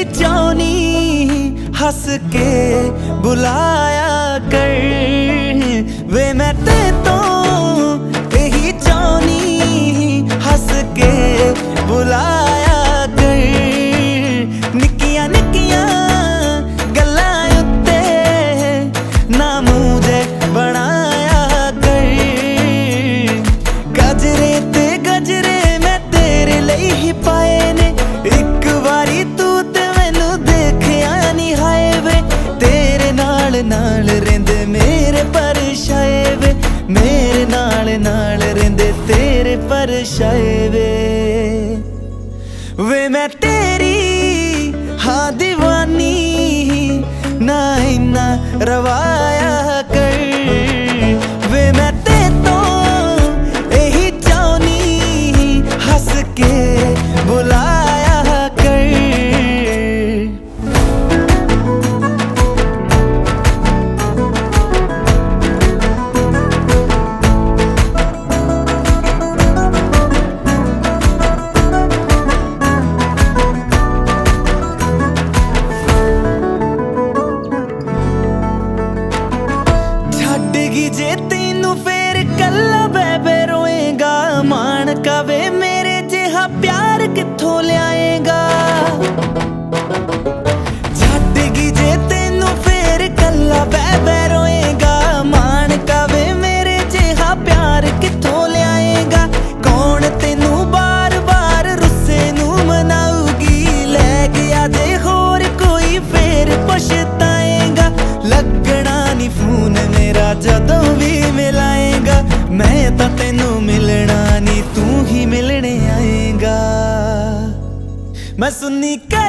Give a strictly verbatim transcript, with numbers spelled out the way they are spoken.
चाहनी हंस के बुलाया कर वे, मैं ते तो यही चाहनी हंस के बुलाया कर। निक्कियां निक्कियां गल्लां उत्ते ना मुझे बनाया कर। गजरे ते गजरे मैं तेरे लिए ही पाए ने, एक बारी तू ते मैनू देखिया नी हाय वे। तेरे नाल नाल रेंदे मेरे परछाए वे, मेरे नाल नाल रेंदे तेरे परछाए वे। वे मैं तेरी हाँ दीवानी ना इन्ना रवाया कर वे, मैं ते तो यही चाहनी हंस के बुलाया कर। जे तेनू फेर कल्ला बेबे रोएगा, मान कावे मेरे जिहा प्यार किथों लियाएगा। छड्डगी जे तेनू फेर कल्ला बेबे रोएगा, मान कावे मेरे जिहा प्यार किथों लियाएगा। कौन तेनू बार बार रुस्से नू मनाऊगी, लै गया जे होर कोई फेर पछताएगा। लगना नी फोन मेरा जदों भी मिलाएगा, मैं तां तेनू मिलना नी तू ही मिलने आएगा। मैं सुन्नी कर